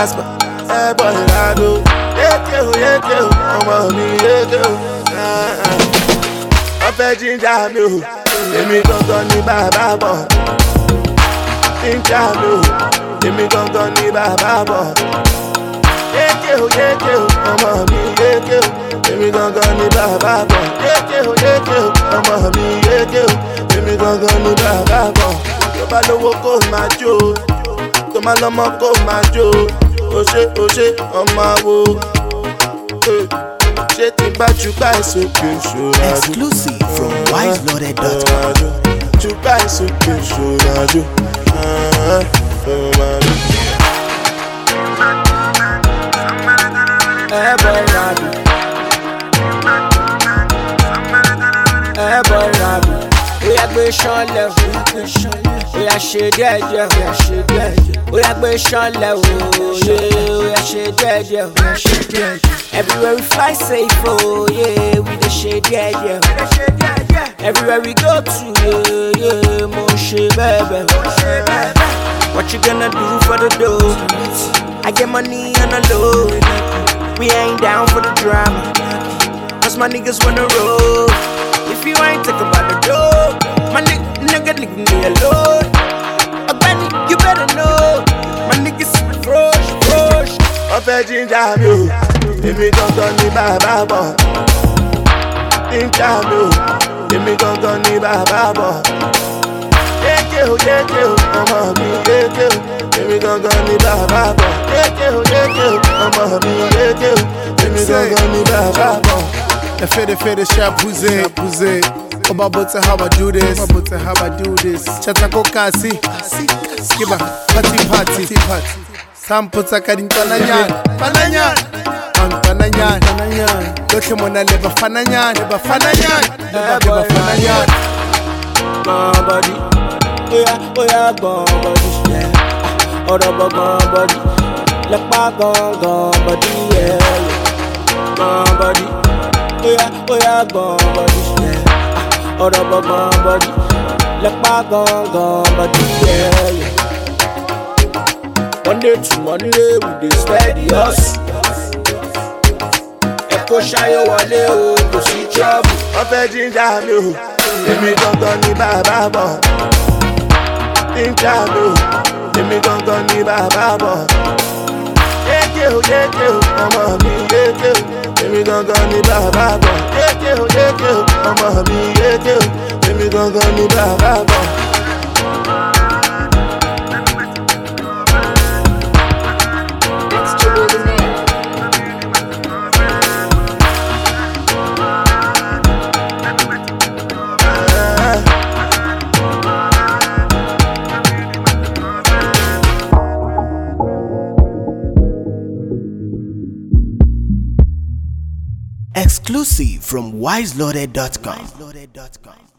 Casper, boy Rado. Yeke o, ọmọ mi yeke o. Ọfẹ́ jíjà mi o, èmi gangan ni bàbá bọ̀. Jíjà mi o, èmi gangan ni bàbá bọ̀. Yeke o, ọmọ mi yeke o. Èmi gangan ni bàbá bọ̀. Yeke o, ọmọ mi yeke o. Èmi gangan ni bàbá bọ̀. Tó bá lówó kó máa jó, tó má lọ́mọ kó máa jó. Ó ṣe ọmọ wo. Ṣé tí bá jùgbà ìsókè ṣòro? Exclusive from wiseloaded.com. Jùgbà ìsókè ṣòro. Boy Rabi. Boy Rabi. Oya gbé ṣánlẹ̀ o. Oya ṣe díẹ̀díẹ̀ o. Oya gbé ṣánlẹ̀ o. Oya ṣe díẹ̀díẹ̀ o. Everywhere we fly safe, oh yeah, we dey ṣe díẹ̀díẹ̀ o. Everywhere we go to, yeah, mo ṣe bẹ́ẹ̀. What you gonna do for the dough? I get money on the low. We ain't down for the drama, cause my niggas wanna roll. If you ain't talk about the dough, my nigga me alone. Benny, you better know, my niggas fresh. Ọfẹ́ jíjà mi o, èmi gangan ni bàbá bọ̀. Jíjà mi o, èmi gangan ni bàbá bọ̀. Yeke o, ọmọ mi yeke o. Èmi gangan ni bàbá bọ̀. Yeke o, ọmọ mi yeke o. Èmi gangan ni bàbá bọ̀. The shabuze. About how I do this. Chatako kasi. Skiba. Party. Samputa kadin pananyan. Pananyan. Look mona leba fananyan. Body. Oya body. Yeah. Oda body. Lepa body. Yeah. Body. Oya body. Yeah. Oda body. Lepa body. Yeah. One day to one day we dey steady us. Echo ṣayọ wọlé o, kò sí trouble. Ọfẹ́ jíjà mi o, èmi gangan ni bàbá bọ̀. Jíjà mi o, èmi gangan ni bàbá bọ̀. Yeke o, ọmọ mi yeke o. Èmi gangan ni bàbá bọ̀. Yeke o, ọmọ mi yeke o. Èmi gangan ni bàbá bọ̀. Exclusive from wiseloaded.com.